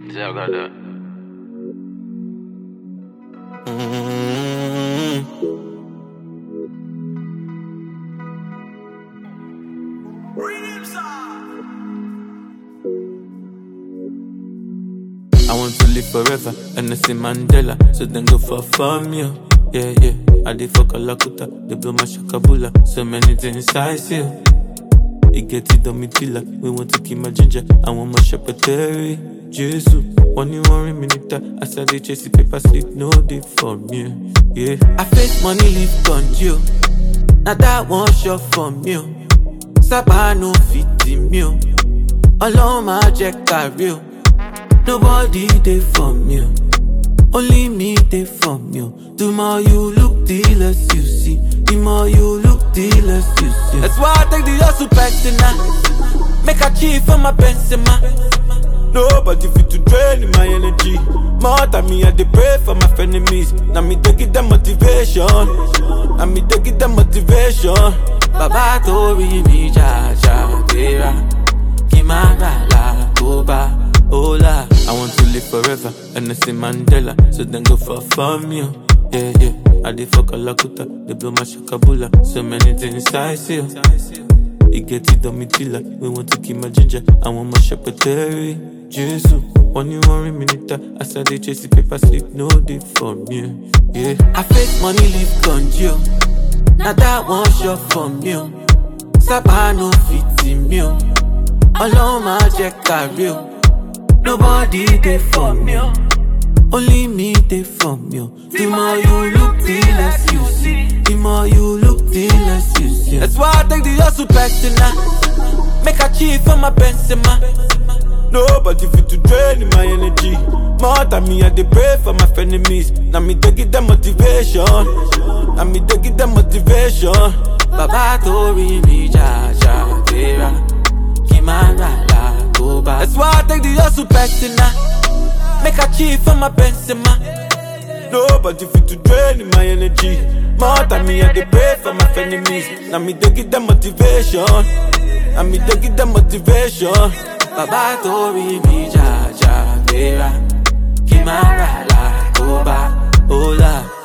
See, I got that. I want to live forever, and I see Mandela, so then go for fun, yeah. Yeah, yeah. I did fuck a lakuta, they blow my shakabula, so many things I see. It get it on me tilla, we want to keep my ginger, I want my shepherdary. Jesus, 1 minute, I said they chase the paper sleep, no day for me, yeah. I face money, live on you, now that one shot for me. Saba no fit me, alone my jack carry. Nobody dey for me, only me dey for me. The more you look, the less you see. The more you look, the less you see. That's why I take the hustle back tonight. Make a chief for my Benzema. Nobody fit to drain my energy. More than me, I dey pray for my enemies. Now me dey give them motivation. Now me dey give them motivation. Baba Tori mi jaja tera. Kimara la goba. Hola, I want to live forever, and I see Mandela, so then go for fun, yeah, yeah, yeah. I did fuck a lakuta, they blow my shakabula, so many things I see. It get it on me tilla, we want to keep my ginger, I want my shepherdary. Jesus, 1 minute, I said they chase the paper sleep, no day for me, yeah. I face money, live on you, now that one shot for me. Saba no fit me, alone my jack carry. Nobody dey for me, only me dey for me. The more you look, the less you see. The more you look, the less you see. That's why I take the hustle back tonight. Make a chief for my Benzema. Nobody fit to drain my energy. More than me, I dey pray for my enemies. Now me dey give them motivation. Now me dey give them motivation. Baba Tori mi jaja tera. Kimara la goba. That's why I take the hustle back tonight. Make a chief for my Benzema. Nobody fit to drain my energy. More than me, I dey pray for my enemies. Now me dey give them motivation. Now me dey give them motivation. Baba Tori mi jaja tera. Kimara la goba. Hola.